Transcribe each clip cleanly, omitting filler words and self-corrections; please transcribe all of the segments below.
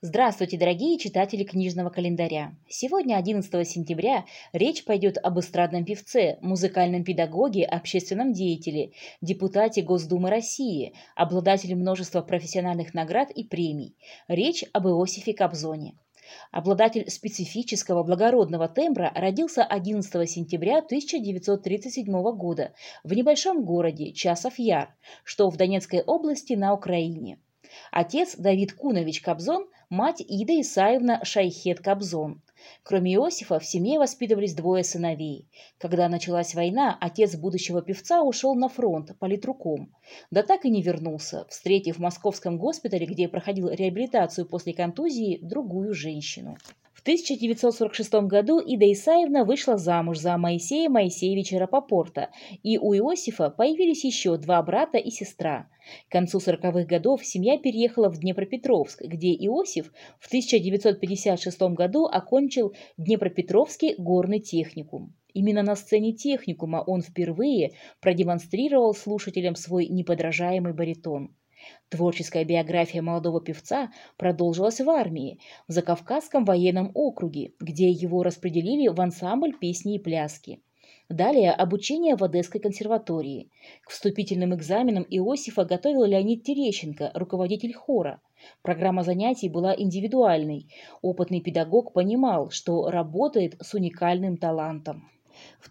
Здравствуйте, дорогие читатели книжного календаря! Сегодня, 11 сентября, речь пойдет об эстрадном певце, музыкальном педагоге, общественном деятеле, депутате Госдумы России, обладателе множества профессиональных наград и премий. Речь об Иосифе Кобзоне. Обладатель специфического благородного тембра родился 11 сентября 1937 года в небольшом городе Часов-Яр, что в Донецкой области на Украине. Отец Давид Кунович Кобзон, мать Ида Исаевна Шайхет-Кобзон. Кроме Иосифа, в семье воспитывались двое сыновей. Когда началась война, отец будущего певца ушел на фронт политруком. Да так и не вернулся, встретив в московском госпитале, где проходил реабилитацию после контузии, другую женщину. В 1946 году Ида Исаевна вышла замуж за Моисея Моисеевича Рапопорта, и у Иосифа появились еще два брата и сестра. К концу 40-х годов семья переехала в Днепропетровск, где Иосиф в 1956 году окончил Днепропетровский горный техникум. Именно на сцене техникума он впервые продемонстрировал слушателям свой неподражаемый баритон. Творческая биография молодого певца продолжилась в армии, в Закавказском военном округе, где его распределили в ансамбль песни и пляски. Далее обучение в Одесской консерватории. К вступительным экзаменам Иосифа готовил Леонид Терещенко, руководитель хора. Программа занятий была индивидуальной. Опытный педагог понимал, что работает с уникальным талантом. В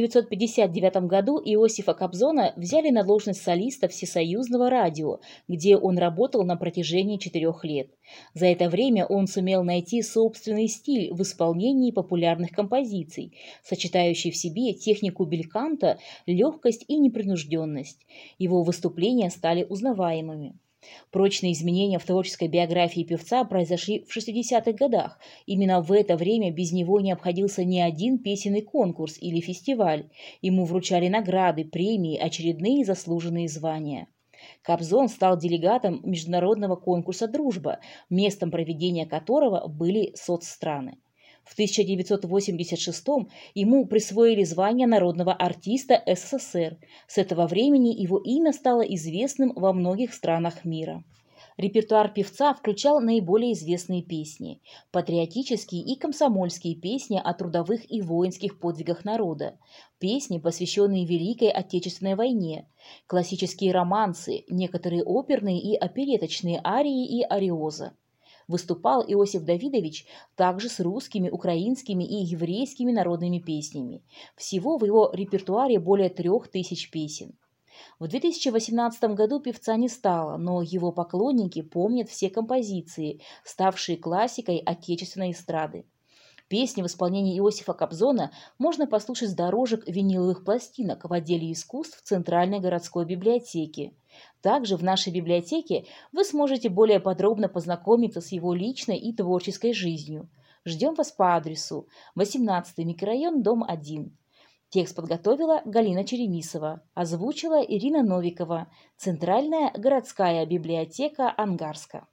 1959 году Иосифа Кобзона взяли на должность солиста Всесоюзного радио, где он работал на протяжении 4 лет. За это время он сумел найти собственный стиль в исполнении популярных композиций, сочетающий в себе технику бельканто, легкость и непринужденность. Его выступления стали узнаваемыми. Прочные изменения в творческой биографии певца произошли в 60-х годах. Именно в это время без него не обходился ни один песенный конкурс или фестиваль. Ему вручали награды, премии, очередные заслуженные звания. Кобзон стал делегатом международного конкурса «Дружба», местом проведения которого были соцстраны. В 1986 ему присвоили звание народного артиста СССР. С этого времени его имя стало известным во многих странах мира. Репертуар певца включал наиболее известные песни – патриотические и комсомольские песни о трудовых и воинских подвигах народа, песни, посвященные Великой Отечественной войне, классические романсы, некоторые оперные и опереточные арии и ариоза. Выступал Иосиф Давидович также с русскими, украинскими и еврейскими народными песнями. Всего в его репертуаре более 3000 песен. В 2018 году певца не стало, но его поклонники помнят все композиции, ставшие классикой отечественной эстрады. Песни в исполнении Иосифа Кобзона можно послушать с дорожек виниловых пластинок в отделе искусств Центральной городской библиотеки. Также в нашей библиотеке вы сможете более подробно познакомиться с его личной и творческой жизнью. Ждем вас по адресу 18-й микрорайон, дом 1. Текст подготовила Галина Черемисова, озвучила Ирина Новикова, Центральная городская библиотека Ангарска.